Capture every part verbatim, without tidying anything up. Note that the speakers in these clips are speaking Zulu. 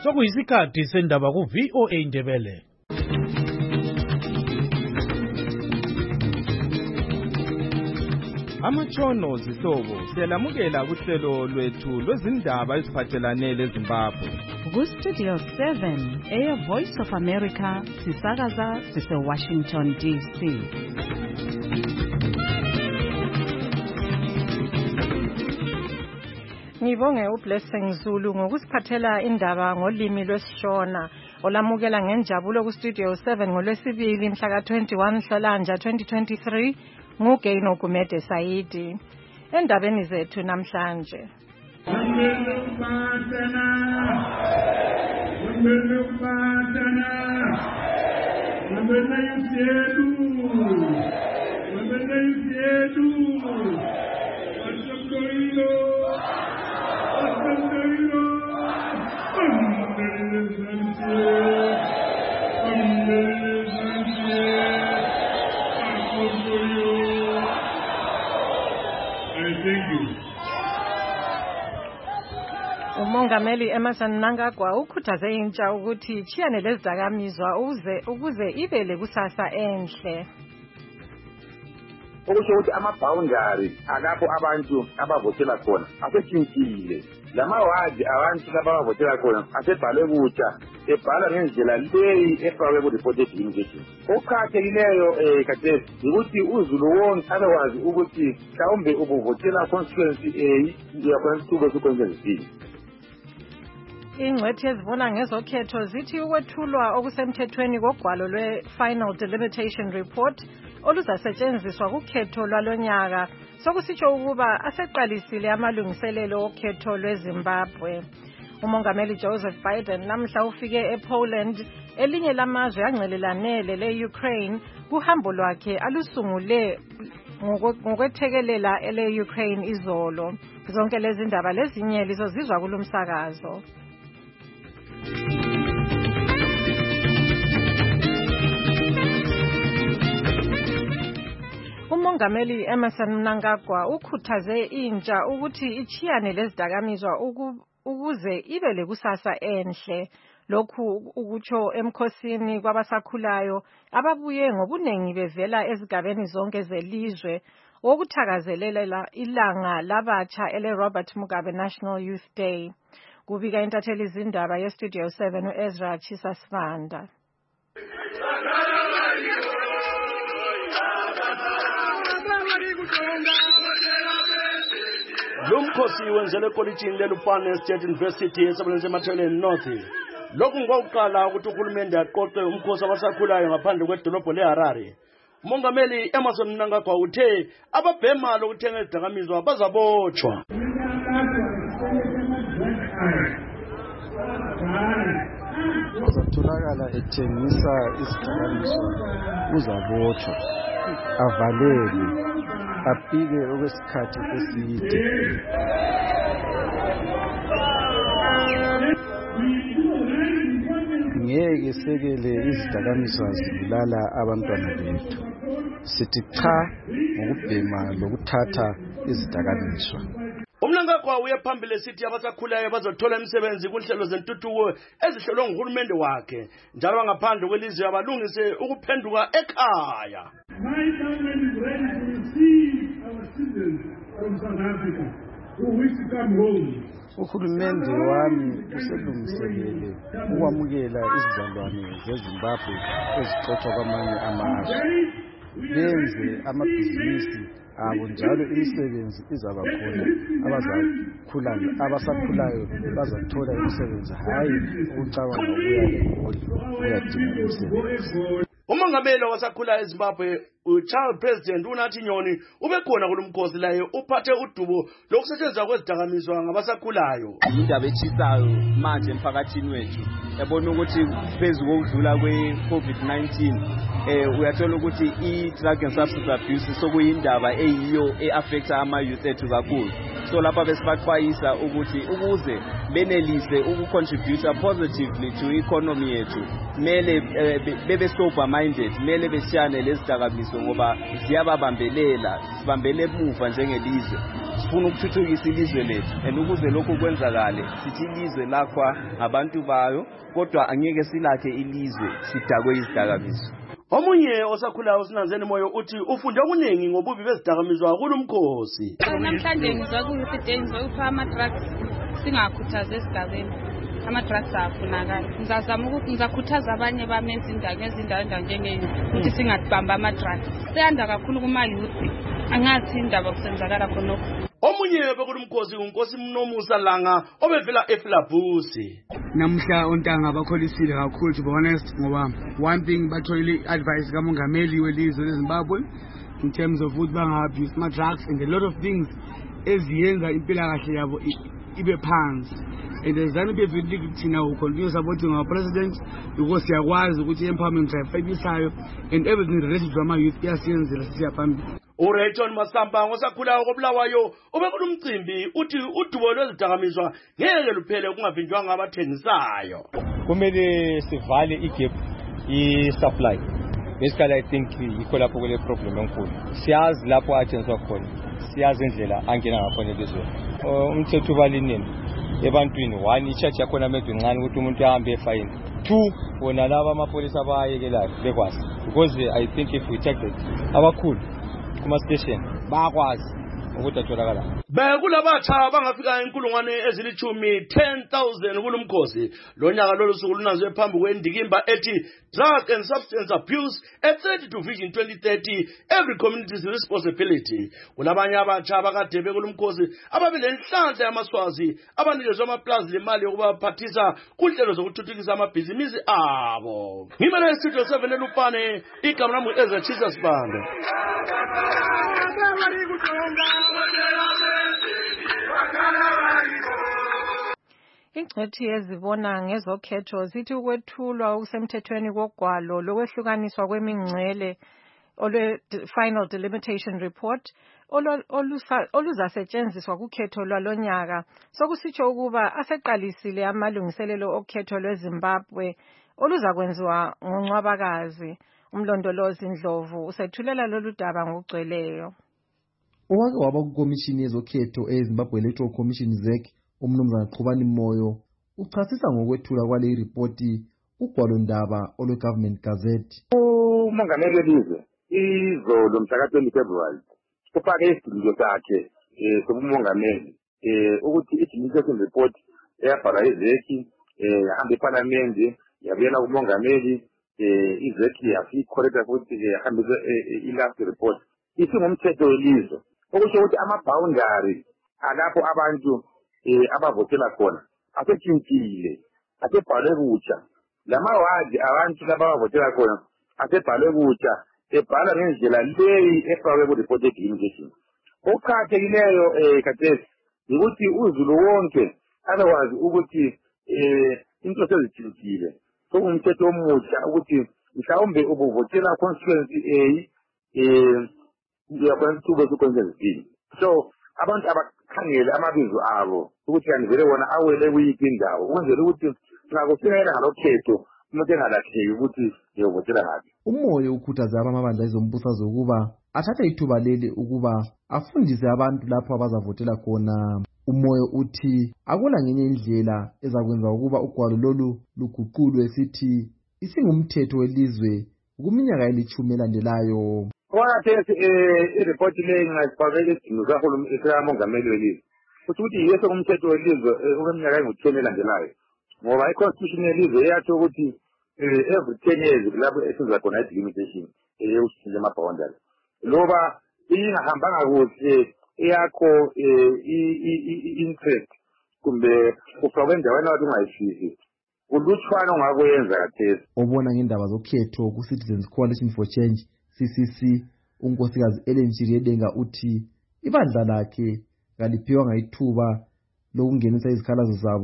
Sokuyisikhathi sendaba ku V O A Ndebele. Amatshono zihlobo siyalamukela kuhlelo lwethu lwezindaba eziphathelane leZimbabwe. Ku Studio seven, Air Voice of America, sisakaza sise Washington D C. Ngibonge uBlessing Zulu ngokusiphathela indaba ngolimi lwesiShona. Olamukela ngenjabulo ku Studio seven ngolwesibili mhla ka twenty-one Nhlolanja twenty twenty-three nguGaino Gumede Saidi. Endabeni zethu namhlanje. Umongameli Emmerson Mnangagwa ukhuthaze intsha ukuthi ichiyane lezidakamizwa ukuze ukuze ibe lekusasa enhle. Okusho ukuthi ama-boundary alapho abantu abavotela khona asetshintshile. Lamawadi abantu abavotela khona asebhalwe kutsha, ebhala ngendlela leyi efakwe ku-reported invasion. Okuqakathekileyo um khathesi yikuthi uzulu wonke abekwazi ukuthi mhlawumbe ubuvotela constituency A uyakhona ku-constituency B. Ingcwethi ezibona ngezokhetho zithi ukwethulwa okusemthethweni kogwalo lwe-Final Delimitation Report oluzasetshenziswa kukhetho lwalonyaka sokusitsho ukuba aseqalisile amalungiselelo okhetho lweZimbabwe. Umongameli Joseph Biden namhla ufike ePoland, elinye lamazwe angcelelanele le-Ukraine, kuhambo lwakhe alusungule ngokwethekelela ele-Ukraine izolo. Zonke lezi ndaba lezinye lizozizwa kulumsakazo. Umongameli Emmerson Mnangagwa ukhuthaze intsha ukuthi ichiyane lezidakamizwa ukuze ibe lekusasa enhle. Lokhu ukutsho emkhosini kwabasakhulayo ababuye ngobunengi bevela ezigabeni zonke zelizwe wokuthakazelela ilanga labatsha ele Robert Mugabe National Youth Day. Kubika intatheli izindaba ye Studio seven uEzra Chisasvanda. Lumkhosi wenzele kolejini leLupane State University esebenza eMatheleni North. Lokhu ngokuqala ukuthi uhulumende aqoqe umkhosi abasakhulayo ngaphandle kwedolobho leHarare. Umongameli Emmerson Mnangagwa uthe ababhema lokuthenga izidakamizwa bazabotshwa. Uzatholakala ethengisa izidakamizwa uzabotshwa, avalelwe, apike okwesikhathi eside. Ngeke sekele izidakamizwa zibulala abantwana bethu. Sithi cha ngokubhema lokuthatha izidakamizwa. Umnangagwa uye phambili sithi abasakhulayo bazothola imisebenzi kunhlelo zentuthuko ezihlelwe nguhulumende wakhe njalo ngaphandle kwelizwe abalungise ukuphenduka ekhaya. My government is ready to receive our citizens from South Africa who wish to come home. Uhulumende wami uselungiselele ukwamukela izizalwane zeZimbabwe ezixoxwa kwamanye amazwe. Benze amabhizinisi abo njalo imisebenzi izaba khona, abazakhulayo abasakhulayo bazathola imisebenzi, hayi ukucabanga ukuya eGoli uyadinga imisebenzi. Umongameli wasakhula eZimbabwe uCharles President unathi Nyoni ubekhona kulumkhosi laye uphathe udubo lokusetshenziswa kwezidakamizwa ngabasakhulayo. Indaba echisayo manje emphakathini wethu yabona ukuthi phezulu kokudlula kwe-COVID nineteen eh uyathola ukuthi i-drug and substance abuse sokuyindaba eyiyo e-affecta ama-youth ethu kakhulu. So lapha besibaxwayisa ukuthi ukuze benelise ukucontribute positively to economy yethu mele bebe sober minded, mele besiyane lezidakamizwa ngoba ziyababambelela, sibambele emuva njengelizwe. sifuna ukuthuthukisa ilizwe lethu, and ukuze lokhu kwenzakale sithi ilizwe lakhwa ngabantu bayo, kodwa angeke silakhe ilizwe sidakwe izidakamizwa. Omunye osakhulayo uSinanzeni Moyo uthi ufunde okuningi ngobubi bezidakamizwa kulumkhosi. Namhlanje ngizwa ukuthi denizwe upha ama-drugs singakhuthaza esigabeni. Ama-drugs afunakala. Ngizazama ukuthi ngizakhuthaza abanye bamenza indawo ngezindawo njengeyini ukuthi singatibamba ama-drugs. Seyanda kakhulu kuma-youth. Angathi indaba kusenzakala khonokho. Omunye bekulumkhosi unkosi Mnomusa Langa obevela eFlabusi. Namhla ontanga bakholisile kakhulu to be honest ngoba one thing bathoyile advice kamongameli welizwe leZimbabwe in terms of ukuthi bangabuse ama drugs and a lot of things eziyenza impilakahle yabo ibe phansi. And there's an ability thina who continue supporting our president because siyakwazi ukuthi empowerment drive ebisayo and everything related to ama youth iyasiyenzela siyaphambili. uRayton Masamba ngosakhulayo koBulawayo ubekulumcimbi uthi udubo lwezidakamizwa ngeke luphele kungavinjwanga abathengisayo. Kumele sivale igap i-supply. Basically I think yikho lapho kule problem enkulu. Siyazi lapho athengiswa khona. Siyazi indlela angena ngakhona elizweni. Umthetho ubalinini ebantwini one i-charge yakhona medwe ncane ukuthi umuntu ahambe efine. Two wona laba amapolisa abayekelayo bekwazi because I think if we take it abakhulu kuma station bayakwazi ukuthi atholakala. Bekulabatsha bangafika inkulungwane ezilithumi ten thousand kulumkhosi. Lonyaka lolu suku lunanzwe phambi kwendikimba ethi Drug and Substance Abuse at thirty to Vision twenty thirty every community's responsibility. Kulabanye abatsha abakade bekulumkhosi ababelenhlanhla yamaswazi abanikezwe amaplazi lemali yokubaphathisa kunhlelo zokuthuthukisa amabhizinisi abo. Ngimele istudio seven eLupane igama lami Ezra Jesus Bande. Ingcethi ezibona ngezokhetho zithi ukwethulwa okusemthethweni kogwalo lokwehlukaniswa kwemingcele olwe final delimitation report oluzasetshenziswa kukhetho lwalonyaka sokusitsho ukuba aseqalisile amalungiselelo okhetho lweZimbabwe oluzakwenziwa ngoNcwabakazi. Umlondolozi Ndlovu usethulela lolu daba ngokugcweleyo. Owake waba kukomishini yezokhetho eZimbabwe Electoral Commission Z E C umnumzana Qhubani Moyo uchasisa ngokwethula kwale ripoti ugwalo ndaba olwe Government Gazette. Umongameli welizwe izolo mhla twenty February ufake isidingo sakhe eh sobumongameli eh ukuthi i-delimitation report eyabhalwa yi-Z E C eh yahambe eParliament yabuyela kumongameli eh i-Z E C yaficorrecta futhi yahambisa i-last report isingumthetho welizwe okusho ukuthi ama-boundary alapho abantu eh abavotela khona asetshintshile asebhalwe kutsha lamawadi abantu labavotela khona asebhalwe kutsha ebhala ngendlela leyi efakwe ku-report ye-delimitation. Okuqakathekileyo eh khathesi ukuthi uzulu wonke abekwazi ukuthi eh into sezitshintshile sokumthetho omutsha ukuthi mhlawumbe ubuvotela constituency A eh uyakwanisa ukwenza izini. So abantu abakhangele amabizo abo ukuthi kanivele wona awele kuyiphi indawo ukwenzela ukuthi ngakufika yena ngalokhetho umuntu engalahleki ukuthi uyovotela ngaphi. Umoyo ukhuthaza abamabandla ezombusazwe ukuba athathe ithuba leli ukuba afundise abantu lapho abazavotela khona. Umoyo uthi akula ngenye indlela ezakwenza ukuba ugwalo lolu luguqulwe sithi isingumthetho welizwe kuminyaka elithumi elandelayo. Wakhathesi eh ireport leyi ngayifakela isidingo kahulumeni sikamongameli welizwe futhi ukuthi yiyo sokumthetho welizwe okweminyaka engu-ten elandelayo ngoba i-constitution yelizwe iyatsho ukuthi every ten years lapho esenza khona i-delimitation eyoshintsha ama-boundary loba ingahambanga kuhle eyakho i-interest kumbe ufakwe endaweni wathi ungayifisi kulutshwana ongakwenza khathesi. Obona ngendaba zokhetho ku-Citizens Coalition for Change C C C unkosikazi Ellen Chiriyedenga uthi ibandla lakhe kaliphiwanga ithuba lokungenisa izikhalazo zabo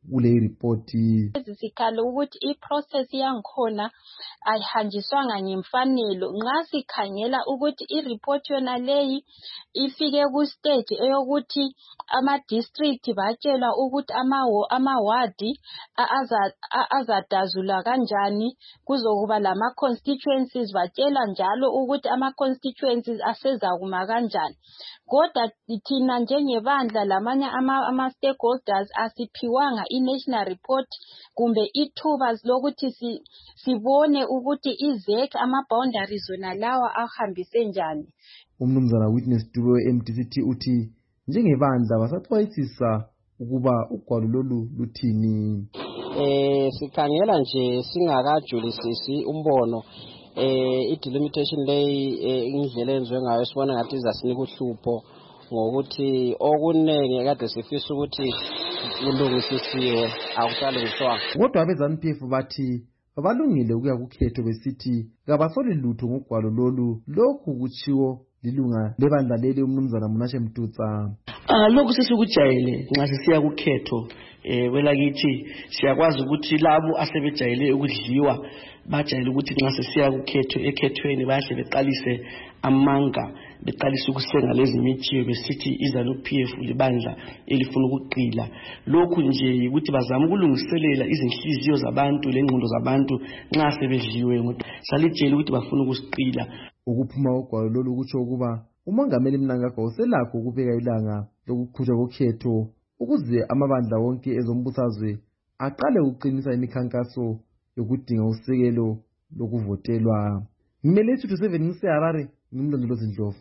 kule report. Sikhalo ukuthi iprocess yangikhona ayihanjiswanga ngemfanelo nxa sikhangela ukuthi ireport yona leyi ifike ku stage eyokuthi ama district batshelwa ukuthi ama ama ward azadazula kanjani, kuzokuba lama constituencies batshela njalo ukuthi ama constituencies asezakuma kanjani. Kodwa thina njengebandla lamanye ama, ama stakeholders asiphiwanga i-national report kumbe ithuba lokuthi si, sibone ukuthi izek ama-boundaries zona lawa ahambise njani. Umnumzana Witness Dube we-M D C T uthi njengebandla basaxwayisisa ukuba ugwalo lolu luthini. Eh sikhangela nje singakajulisisi umbono eh i-delimitation lay indlela enziwe ngayo sibona ngathi izasinika uhlupho ngokuthi okunenge kade sifisa ukuthi kulungisisiwe akusalungiswa. Kodwa abezanu P F bathi balungile ukuya kukhetho besithi kabasoli lutho ngogwalo lolu, lokhu kuchiwo lilunga lebandla leli umnumzana Munashe Mtutsa. Ah lokhu sesikujayele nxa sisiya kukhetho eh welakithi siyakwazi ukuthi labo asebejayele ukudliwa bajayele ukuthi nxa sisiya kukhetho ekhethweni bahle beqalise amanga beqalise ukusenga lezi mithiyo besithi izanu P F libandla elifuna ukuqila. Lokhu nje ukuthi bazama ukulungiselela izinhliziyo zabantu lengqondo zabantu nxa sebedliwe ngoba salijele ukuthi bafuna ukusiqila. Ukuphuma ogwalo lolu kutsho ukuba umongameli Mnangagwa uselakho ukubeka ilanga lokuqhutshwa kokhetho ukuze amabandla wonke ezombusazwe aqale ukuqinisa imikhankaso yokudinga usekelo lokuvotelwa. Ngimele two seven ngiseHarare, ngimlondolozi Ndlovu.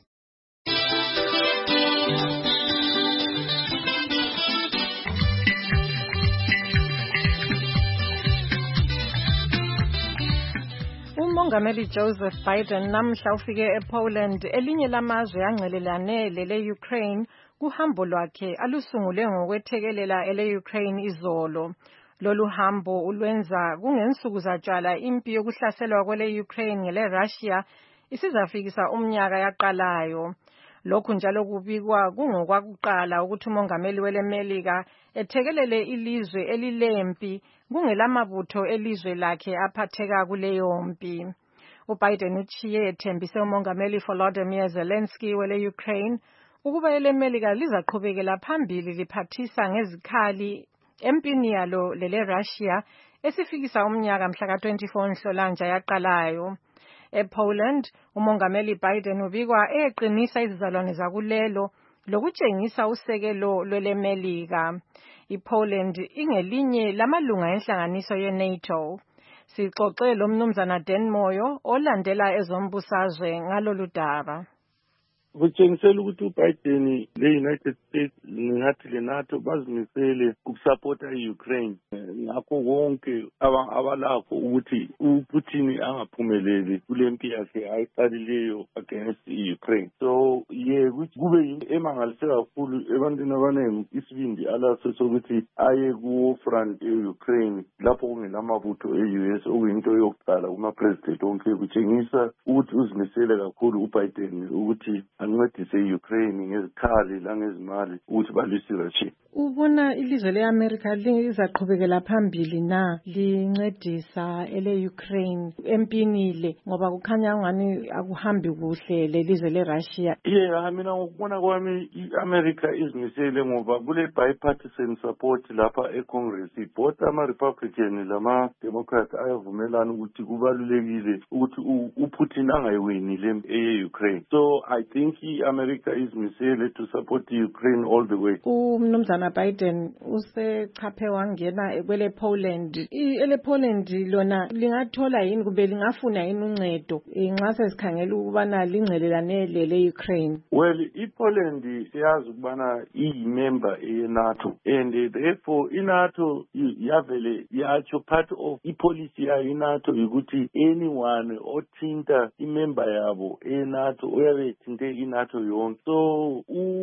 uMongameli Joseph Biden namhla ufike ePoland, elinye lamazwe angcelelane lele-Ukraine, kuhambo lwakhe alusungule ngokwethekelela ele-Ukraine izolo. Lolu hambo ulwenza kungensuku zatshwala impi yokuhlaselwa kwele-Ukraine ngele-Russia isizafikisa umnyaka yaqalayo. Lokhu njalo kubikwa kungokwakuqala ukuthi umongameli weleMelika ethekelele ilizwe elilempi kungelamabutho elizwe lakhe aphatheka kuleyo mpi. uBiden uchiye ethembise umongameli Volodymyr Zelensky wele-Ukraine ukuba eleMelika lizaqhubekela phambili liphathisa ngezikhali empini yalo lele-Russia esifikisa umnyaka mhla ka twenty-four Nhlolanja yaqalayo. EPoland, umongameli Biden ubikwa eqinisa izizalwane zakulelo lokutshengisa usekelo lweleMelika. iPoland ingelinye lamalunga enhlanganiso ye-NATO. Sixoxe lo mnumzana Dan Moyo olandela ezombusazwe ngalolu daba. Kutshengisela ukuthi uBiden le-United States ngathi le-NATO bazimisele ukusupporta i-Ukraine ngakho konke abalakho ukuthi uPutin angaphumeleli kule mpi yakhe ayiqalileyo against i-Ukraine. So ye kube yinto emangalise kakhulu ebantwini abaningi isibindi alaso sokuthi aye ku-front e-Ukraine lapho kungelamabutho e-U S okuyinto yokuqala kuma-president onke. Kutshengisa ukuthi uzimisele kakhulu uBiden ukuthi ancedise i-Ukraine ngezikhali langezimali ukuthi balwise i-Russia. Ubona ilizwe le-Amerika lizaqhubekela phambili na lincedisa ele-Ukraine empini le ngoba kukhanya ngani akuhambi kuhle lelizwe le-Russia? Yeah, mina ngokubona kwami i-Amerika izimisele ngoba kule bipartisan support lapha e-Congress. Both ama-Republican lama-Democrat ayavumelana ukuthi kubalulekile ukuthi uPutin angayiwini le e-Ukraine. So I think i-America izimisele to support Ukraine all the way. Umnumzana Biden usechaphe wangena kwele Poland. Ele Poland lona lingathola yini kube lingafuna yini uncedo nxa sesikhangela ukubana lingcelelane le-Ukraine? Well, iPoland siyazi ukubana iyi-member ye-NATO and therefore i-NATO yavele yatsho part of i-policy yayo i-NATO ukuthi anyone othinta i-member yabo e-NATO uyabe ethinte i-NATO yonke. So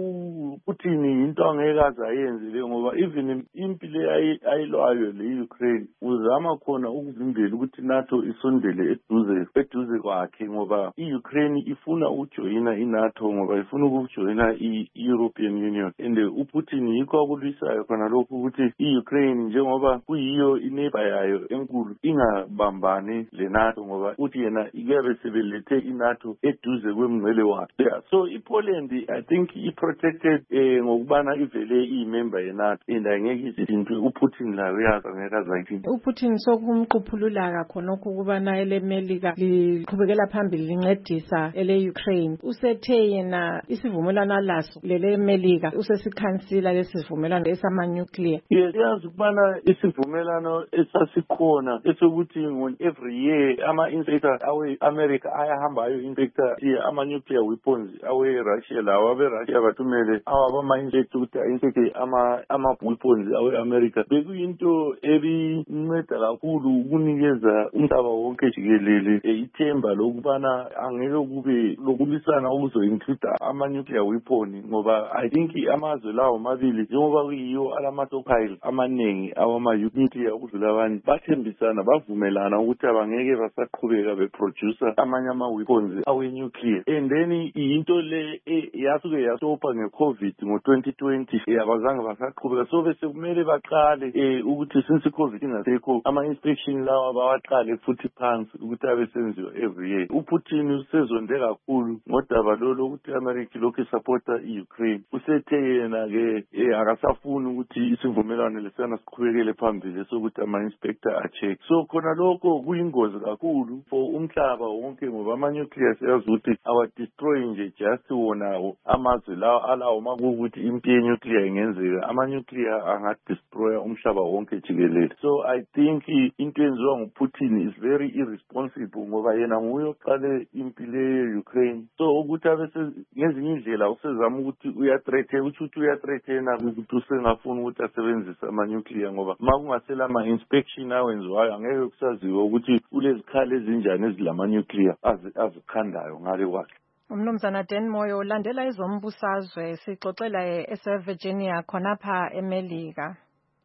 uPutin into angeke aze ayenze le ngoba even impi le ayilwayo le-Ukraine uzama khona ukuvimbela ukuthi i-NATO isondele eduze eduze kwakhe ngoba i-Ukraine ifuna ukujoyina i-NATO ngoba ifuna ukujoyina i-European Union. And uPutin yikho akulwisayo khona lokhu ukuthi i-Ukraine njengoba kuyiyo ineighbor yayo enkulu ingabambani le-NATO ngoba uthi yena ikuyabe sebelethe i-NATO eduze kwemngcele wakhe. So i-Poland I think i-protected eh, ngokubana ivele iyi-member ye-NATO and angeke izinto uPutin layo yazi angeke azayithini. uPutin sokumquphulula khonokho ukubana elemelika liqhubekela phambili lincedisa ele-Ukraine. Usethe yena isivumelwano laso lele Melika usesikhansila lesivumelwano esama-nuclear. Yes, yazi ukubana isivumelwano esasikhona esokuthi every year ama-inspector awe-America ayahambayo inspector ama-nuclear weapons awe-Russia lawo abe-Russia bathumele awabama-inspector ukuthi a-inspecte ama-weapons awe-America. Bekuyinto ebinceda kakhulu ukunikeza umhlaba wonke jikelele ithemba lokubana angeke kube lokulisana okuzo-include ama-nuclear weapon ngoba I think amazwe lawo mabili njengoba kuyiyo alama-stockpile amanengi awama-nuclear ukudlula abanye bathembisana bavumelana ukuthi abangeke basaqhubeka beproducer amanye ama-weapons awe-nuclear. And then into le yasuke yastopa nge-COVID ngo-twenty twenty abazange basaqhubeka so bese kumele baqale ukuthi since i-COVID ingasekho ama-inspection lawa bawaqale futhi phansi ukuthi abe senziwa every year. uPutin usezonde kakhulu ngodaba lolo ukuthi i-America lokhu isupporta i-Ukraine. Usethe yena-ke akasafuni ukuthi isivumelwano lesana siqhubekele phambili sokuthi ama-inspector a-check. So khona lokho kuyingozi kakhulu for umhlaba wonke ngoba ama-nuclear siyazi ukuthi awa-destroy nje just wonawo amazwe lawo alawo makuwukuthi impi ye-nuclear ingenzeka ama-nuclear angadestroya umhlaba wonke jikelele. So I think into enziwa nguPutin is very irresponsible ngoba yena nguye oqale impi le ye-Ukraine. So ukuthi abe ngezinye indlela usezama ukuthi uyathreathe ukuthi uyathreathena ukuthi usengafuni ukuthi asebenzise ama-nuclear ngoba ma kungasela ama-inspection awenziwayo angeke kusaziwe ukuthi ulezikhali ezinjani ezilama-nuclear azikhandayo ngale kwakhe. Umnumzana Dan Moyo ulandela izombusazwe sixoxela ese-Virginia khonapha eMelika.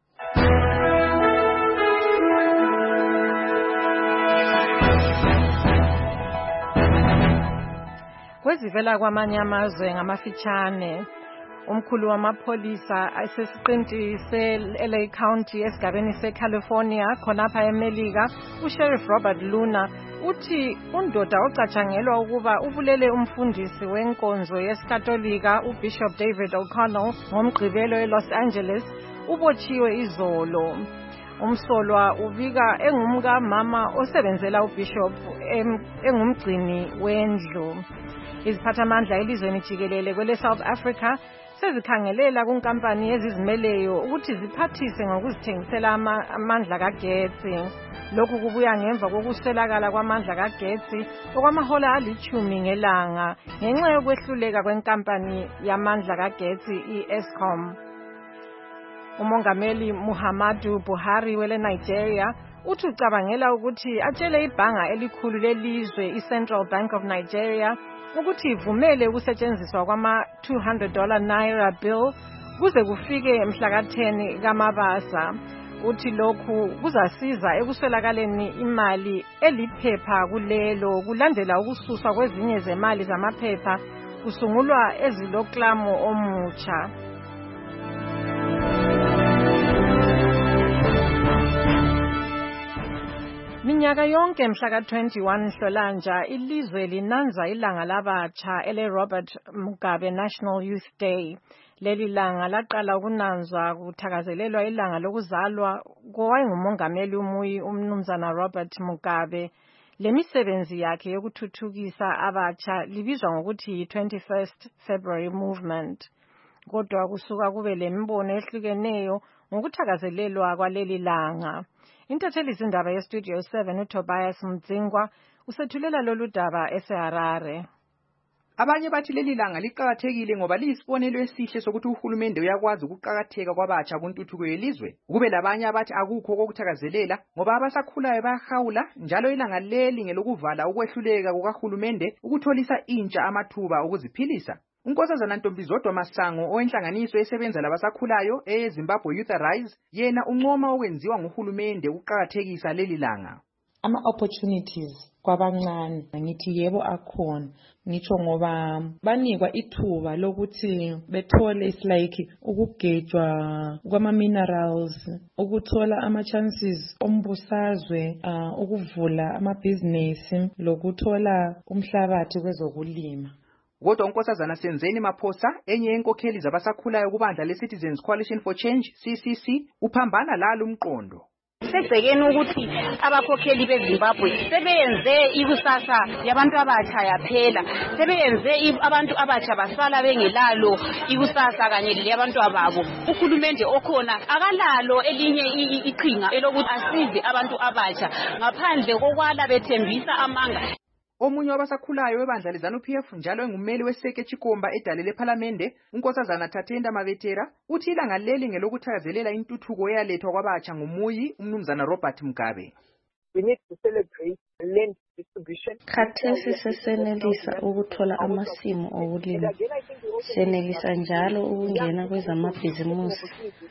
Kwezivela kwamanye amazwe ngamafitshane umkhulu wamapholisa asesiqinti se-L A County esigabeni se-California khonapha eMelika uSheriff Robert Luna uthi undoda ocatshangelwa ukuba ubulele umfundisi wenkonzo yesikatolika uBishop David O'Connell ngomgqibelo eLos Angeles ubotshiwe izolo. Umsolwa ubika engumka mama osebenzela uBishop engumgcini wendlu. Iziphathamandla elizweni jikelele kwele South Africa sezikhangelela kunkampani yezizimeleyo ukuthi ziphathise ngokuzithengisela amandla kagetsi. Lokhu kubuya ngemva kokuswelakala kwamandla kagetsi okwamahola alichumi ngelanga ngenxa yokwehluleka kwenkampani yamandla kagetsi i-Eskom. Umongameli Muhammadu Buhari wele Nigeria uthi ucabangela ukuthi atshele ibhanga elikhulu lelizwe i-Central Bank of Nigeria ukuthi ivumele ukusetshenziswa kwama two hundred dollar naira bill kuze kufike mhla ka ten kaMabasa. Uthi lokhu kuzasiza ekuswelakaleni imali eliphepha kulelo kulandela ukususwa kwezinye zemali zamaphepha kusungulwa eziloklamo omutsha. Minyaka yonke mhla ka twenty-one Nhlolanja ilizwe linanza ilanga labatsha ele Robert Mugabe National Youth Day. Leli langa laqala ukunanzwa kuthakazelelwa ilanga lokuzalwa kowayengumongameli umuyi umnumzana Robert Mugabe. Lemisebenzi yakhe yokuthuthukisa abatsha libizwa ngokuthi twenty-first February Movement. Kodwa kusuka kube lembono ehlukeneyo ngokuthakazelelwa kwaleli langa. Intatheli zindaba yestudio seven uTobias Mdzingwa usethulela lolu daba eseHarare. Abanye bathi leli langa liqhakathekile ngoba liyisibonelo esihle sokuthi uhulumende uyakwazi ukuqhakatheka kwabatsha kuntuthuko yelizwe. Kube labanye abathi akukho kokuthakazelela ngoba abasakhulayo bayahawula njalo ilanga leli ngelokuvala ukwehluleka kukahulumende ukutholisa intsha amathuba okuziphilisa. Unkosazana Ntombizodwa Masango owenhlanganiso esebenza labasakhulayo eZimbabwe Youth Arise yena uncoma okwenziwa nguhulumende ukuqhakathekisa leli langa. Ama opportunities kwabancane ngithi yebo akhona ngisho ngoba banikwa ithuba lokuthi bethole is like ukugejwa kwama minerals, ukuthola ama chances ombusazwe, uh, ukuvula ama business lokuthola umhlabathi kwezokulima. Kodwa unkosazana Senzeni Maphosa enye yenkokheli zabasakhulayo kubandla leCitizens Coalition for Change C C C uphambana lalo umqondo. Sebhekeni ukuthi abakhokheli beZimbabwe sebeyenze ikusasa yabantu abatsha yaphela, sebeyenze abantu abatsha basala bengelalo ikusasa kanye leyabantu ababo. Uhulumende okhona akalalo elinye iqhinga elokuthi asize abantu abatsha ngaphandle kokwala bethembisa amanga. Omunye wabasakhulayo webandla leZANU P F njalo engummeli weSeke Chikomba edale lePhalamende, unkosazana Thatenda Mavetera, uthi ilanga leli ngelokuthakazelela intuthuko eyalethwa kwabatsha ngumuyi umnumzana Robert Mugabe. We need to celebrate land distribution. Khathesi sesenelisa ukuthola amasimo okulima. Senelisa njalo ukungena kwezamabhizimusi.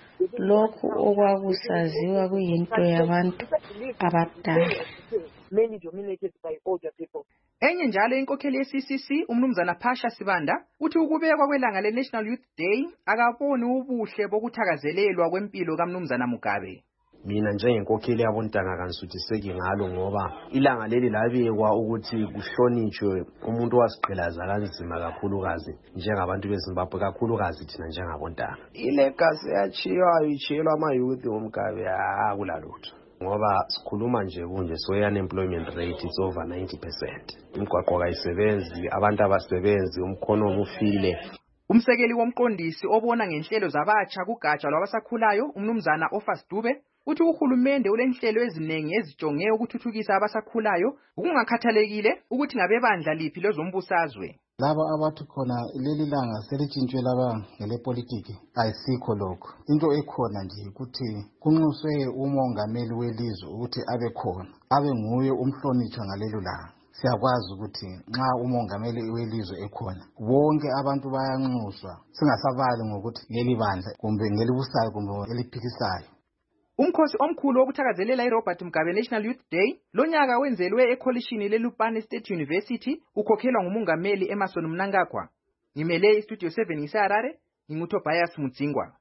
Lokhu okwakusaziwa kuyinto yabantu abadala. Many dominated by older people. Enye njalo inkokheli ye-C C C umnumzana Phasha Sibanda uthi ukubekwa kwelanga le-National Youth Day akaboni ubuhle bokuthakazelelwa kwempilo kamnumzana Mugabe. Mina njengenkokheli yabontanga kanisuthiseki ngalo ngoba ilanga leli labekwa ukuthi kuhlonitshwe umuntu wasiqhelaza kanzima kakhulukazi njengabantu beZimbabwe, kakhulukazi thina njengabontanga. Ilegacy yachiyayo ichiyelwa ama-youth woMugabe akulalutho. Ngoba sikhuluma nje kunje so unemployment rate is over ninety percent. Imigwaqo kayisebenzi, abantu abasebenzi, umkhono ufile. Umsekeli womqondisi obona ngenhlelo zabatsha kugatsha lwabasakhulayo umnumzana Ofas Dube uthi uhulumende ulenhlelo eziningi ezijonge ukuthuthukisa abasakhulayo ukungakhathalekile ukuthi ngabebandla liphi lezombusazwe. Laba abathi khona leli langa selitshintshwe laba ngelepolitiki ayisikho lokho. Into ekhona nje ukuthi kunxuswe umongameli welizwe ukuthi abe khona, abe nguye umhlonitshwa ngalelo langa. Siyakwazi ukuthi nxa umongameli welizwe ekhona bonke abantu bayanxuswa, singasabali ngokuthi leli bandla kumbe ngelibusayo kumbe ngeliphikisayo. Umkhosi omkhulu wokuthakazelela iRobert Mugabe National Youth Day lonyaka wenzelwe ekholishini leLupane State University ukhokhelwa ngumongameli Emmerson Mnangagwa. Ngimele iStudio seven iseHarare, nginguTobias Mudzingwa.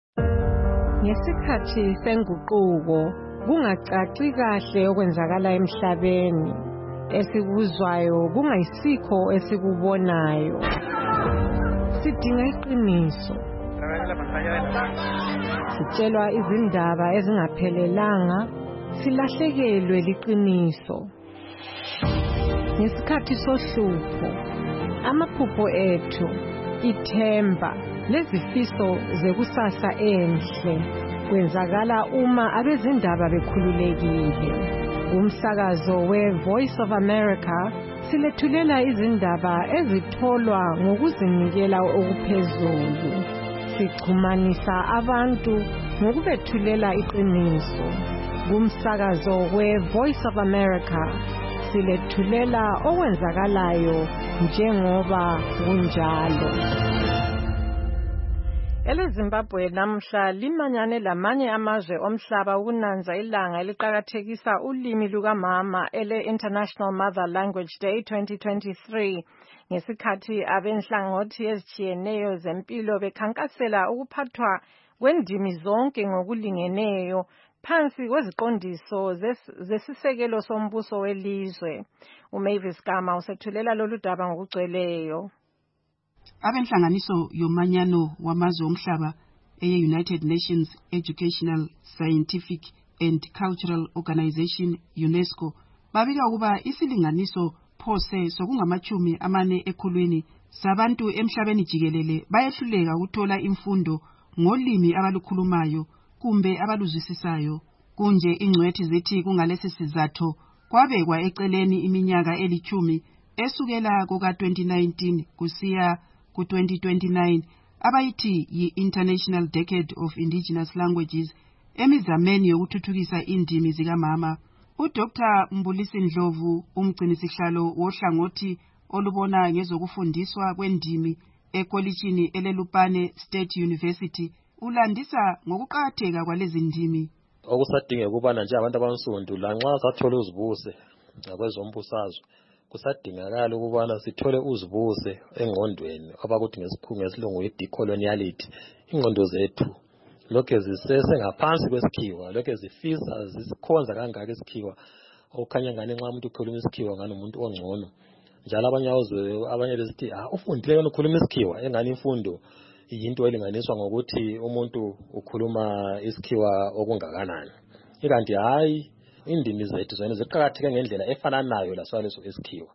Ngesikhathi senguquko kungacaci kahle okwenzakala emhlabeni, esikuzwayo kungayisikho esikubonayo. Sidinga iqiniso. Sitshelwa izindaba ezingaphelelanga, silahlekelwe liqiniso. Ngesikhathi sohlupho, amaphupho ethu, ithemba, lezifiso zekusasa enhle kwenzakala uma abezindaba bekhululekile. Umsakazo we-Voice of America silethulela izindaba ezitholwa ngokuzinikela okuphezulu. Sixhumanisa abantu ngokubethulela iqiniso. Kumsakazo we-Voice of America silethulela okwenzakalayo njengoba kunjalo. EleZimbabwe namhla limanyane lamanye amazwe omhlaba ukunanza ilanga eliqhakathekisa ulimi lukamama ele-International Mother Language Day twenty twenty-three. Ngesikhathi abenhlangothi ezitshiyeneyo zempilo bekhankasela ukuphathwa kwendimi zonke ngokulingeneyo phansi kweziqondiso zesisekelo sombuso welizwe. uMavis Gama usethulela lolu daba ngokugcweleyo. Abenhlanganiso yomanyano wamazwe omhlaba eye-United Nations Educational, Scientific and Cultural Organization UNESCO babika ukuba isilinganiso phose sokungamachumi amane ekhulwini sabantu emhlabeni jikelele bayehluleka ukuthola imfundo ngolimi abalukhulumayo kumbe abaluzwisisayo. Kunje ingcwethi zithi kungalesi sizatho kwabekwa eceleni iminyaka elichumi esukela kuka twenty nineteen kusiya ku twenty twenty-nine abayithi yi-International Decade of Indigenous Languages emizameni yokuthuthukisa indimi zikamama. uDoctor Mbulisi Ndlovu, umgcinisihlalo wohlangothi olubona ngezokufundiswa kwendimi ekolitshini eleLupane State University, ulandisa ngokuqakatheka kwalezi ndimi. Okusadingeka ukubana nje abantu abansundu lanxa sathola uzibuse ngakwezombusazwe, kusadingakala ukubana sithole uzibuse engqondweni abakuthi ngesikhungu esilungu i-decoloniality. Ingqondo zethu lokho zisese ngaphansi kwesikhiwa, lokho zifisa zisikhonza kangaka isikhiwa okukhanya ngani nxa umuntu ukhuluma isikhiwa ngani umuntu ongcono. Njalo abanye awuzwe abanye besithi ah ufundile yona ukhuluma isikhiwa, engani imfundo yinto elinganiswa ngokuthi umuntu ukhuluma isikhiwa okungakanani. Ikanti hayi indimi zethu zona ziqhakatheke ngendlela efananayo laswaleso isikhiwa.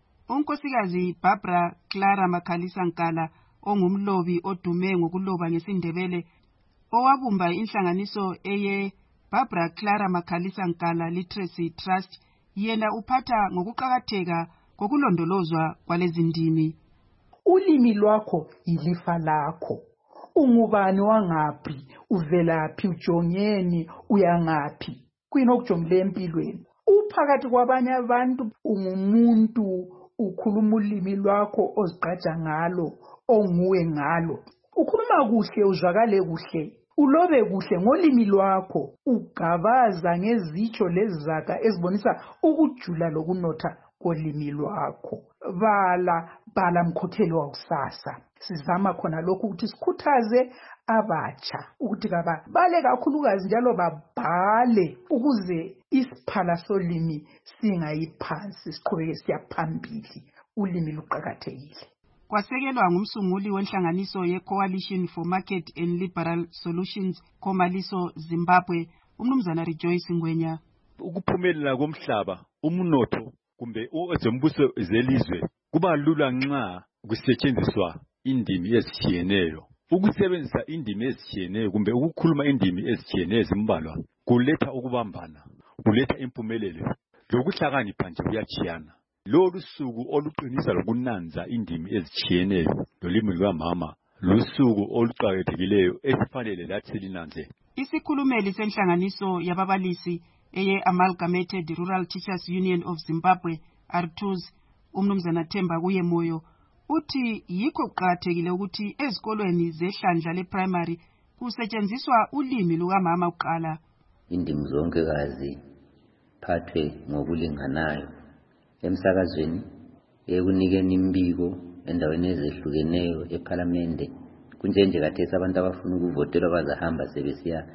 Unkosikazi Barbara Clara Makhalisa Nkala, ongumlobi odume ngokuloba ngesindebele, owabumba inhlanganiso eye Barbara Clara Makhalisa Nkala Literacy Trust, yena uphatha ngokuqakatheka kokulondolozwa kwalezi ndimi. Ulimi lwakho ilifa lakho. Ungubani wangaphi, uvelaphi, ujongeni, uyangaphi. Kuyinokujongile empilweni. Uphakathi kwabanye abantu ungumuntu, ukhuluma ulimi lwakho ozigqaja ngalo, onguwe ngalo. Ukhuluma kuhle, uzwakale kuhle, ulobe kuhle ngolimi lwakho, ugabaza ngezitsho lezaga ezibonisa ukujula lokunotha kolimi lwakho. Bala bala mkhokheli wakusasa. Sizama khona lokhu ukuthi sikhuthaze abatsha ukuthi kaba bale kakhulukazi njalo babhale ukuze isiphala solimi singayiphansi, siqhubeke siyaphambili. Ulimi luqakathekile. Kwasekelwa ngumsunguli wenhlanganiso ye-Coalition for Market and Liberal Solutions Khomaliso Zimbabwe, umnumzana Rejoice Ngwenya. Ukuphumelela komhlaba, umnotho kumbe ezombuso zelizwe kuba lula nxa kusetshenziswa indimi ezitshiyeneyo. Ukusebenzisa indimi ezitshiyeneyo kumbe ukukhuluma indimi ezitshiyeneyo zimbalwa kuletha ukubambana, kuletha impumelelo, lokuhlakanipha nje kuyachiyana. Lolu suku oluqinisa lokunanza indimi ezitshiyeneyo lolimi lukamama lusuku oluqakathekileyo esifanele lathi silinanze. Isikhulumeli senhlanganiso yababalisi eye Amalgamated Rural Teachers Union of Zimbabwe, R T U Z, umnumzana Themba Kuyemoyo, uthi yikho kuqakathekile ukuthi ezikolweni zehlandla leprimary kusetshenziswa ulimi lukamama uqala. Indimi zonke kazi phathwe ngokulinganayo emsakazweni, ekunikeni imbiko endaweni ezehlukeneyo eParliament. Kunjenje kathesi abantu abafuna ukuvotelwa bazahamba sebesiya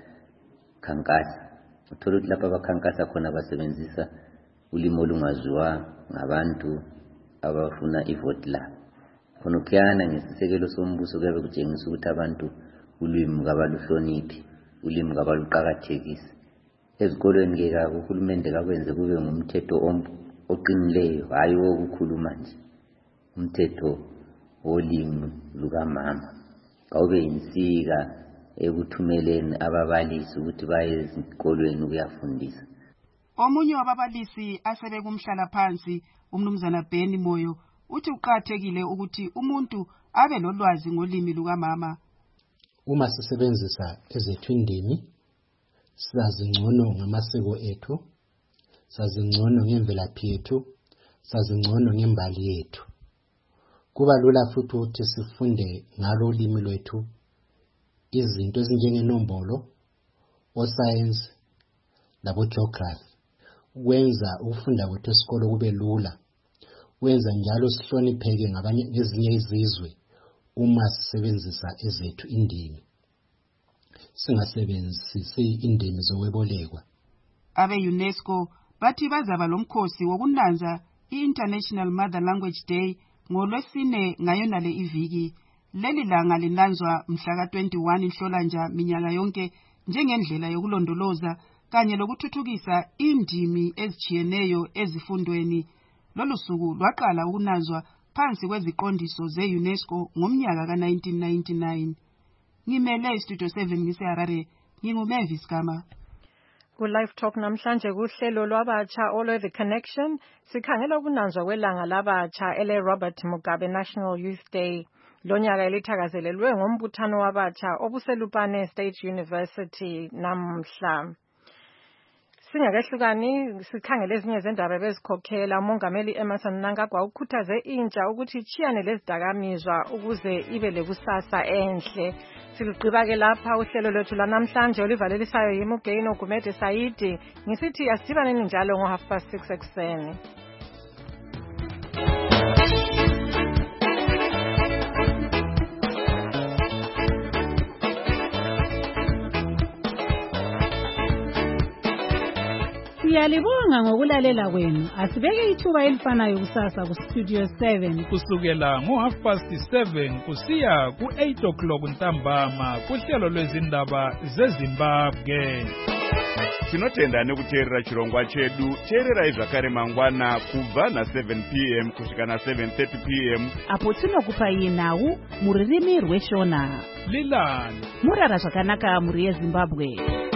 khankasa. Uthola ukuthi lapha abakhankasa khona basebenzisa ulimi olungaziwa ngabantu abafuna ivoti labo. Khona ukuyana ngesisekelo sombuso kuyabe kutshengisa ukuthi abantu ulimi kabaluhloniphi, ulimi kabaluqakathekise. Ezikolweni ke ka uhulumende kakwenze kube ngumthetho oqinileyo, hayi wokukhuluma nje, umthetho wolimi lukamama. Kawube insika ekuthumeleni ababalisi ukuthi baye ezikolweni ukuyafundisa. Omunye wababalisi asebe kumhlala phansi, umnumzana Beni Moyo, uthi uqakathekile ukuthi umuntu abe lolwazi ngolimi lukamama. Uma sisebenzisa ezethu indimi, sazi ngcono ngamasiko ethu, sazi ngcono ngemvelaphi yethu, sazi ngcono ngembali yethu. Kuba lula futhi ukuthi sifunde ngalo ulimi lwethu izinto ezinjengenombolo, oscience labo geography. Kwenza ukufunda kwethu esikolo kube lula. Kwenza njalo sihlonipheke ngabanye ezinye izizwe uma sisebenzisa ezethu indimi, singasebenzisi indimi zokwebolekwa. Abe UNESCO bathi bazaba lomkhosi wokunanza i-International Mother Language Day ngolwesine ngayona le iviki. Leli langa linanzwa mhla ka twenty-one Nhlolanja minyaka yonke njengendlela yokulondoloza kanye lokuthuthukisa indimi ezitshiyeneyo ezifundweni. Lolu suku lwaqala ukunanzwa phansi kweziqondiso ze-UNESCO ngomnyaka ka nineteen ninety-nine. Ngimele istudio seven ngise Harare, nginguMavis Gama. Ku-Live Talk namhlanje kuhlelo lwabatsha olwe The Connection sikhangela ukunanzwa kwelanga labatsha ele-Robert Mugabe National Youth Day. Lo nyaka elithakazelelwe ngombuthano wabatsha obuselupane State University namhla. Singakehlukani sikhangele ezinye zendaba bezikhokhela umongameli Emmerson Mnangagwa ukhuthaze intsha ukuthi ichiyane lezidakamizwa ukuze ibe lekusasa enhle. Siligqiba ke lapha uhlelo lwethu lanamhlanje olivalelisayo yiMugeni Ogumede Saidi ngisithi asidibaneni njalo ngo half past six ekseni. Siyalibonga ngokulalela kwenu. Asibeke ithuba elifanayo kusasa ku Studio seven kusukela ngo half past seven kusiya ku eight o'clock ntambama kuhlelo lwezindaba zeZimbabwe. Tinotenda nekuteerera chirongwa chedu. Teererai zvakare mangwana kubva na seven p m kusvika na seven thirty p m apo tinokupa nhau muririmi rweshona. Lilani murara zvakanaka muri yeZimbabwe.